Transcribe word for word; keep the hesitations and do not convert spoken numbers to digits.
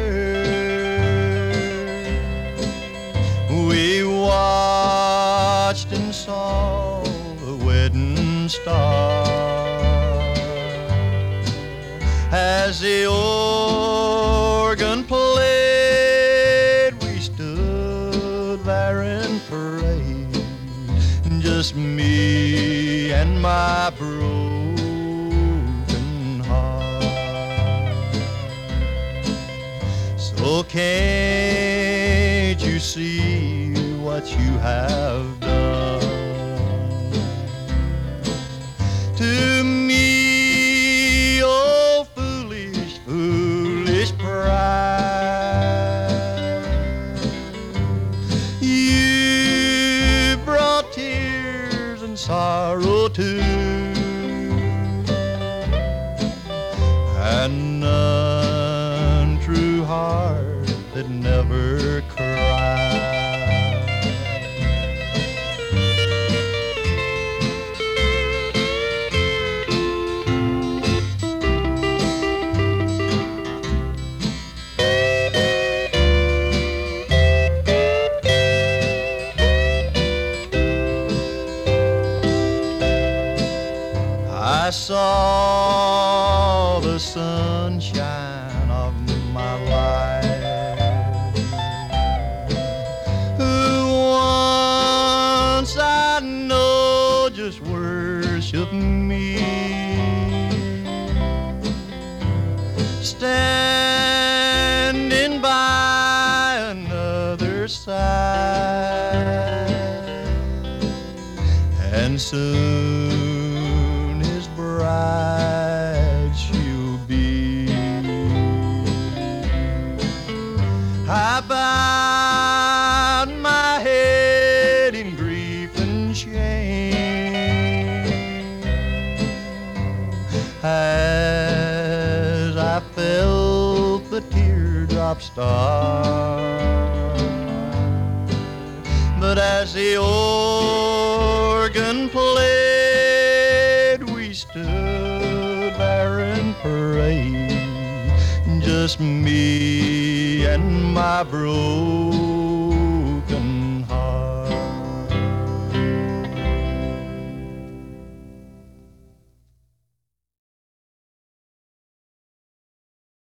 We watched and saw the wedding star as the organ played. We stood there in parade, just me and my broken heart. So can't you see what you have done to me, oh foolish, foolish pride? You brought tears and sorrow too, and none true heart that never cried. I saw the sunshine of my life, who once I know just worship me, standing by another side, and soon his bride she'll be. I bowed my head in grief and shame as I felt the teardrops start. But as the organ played, we stood there in parade, just me and my broken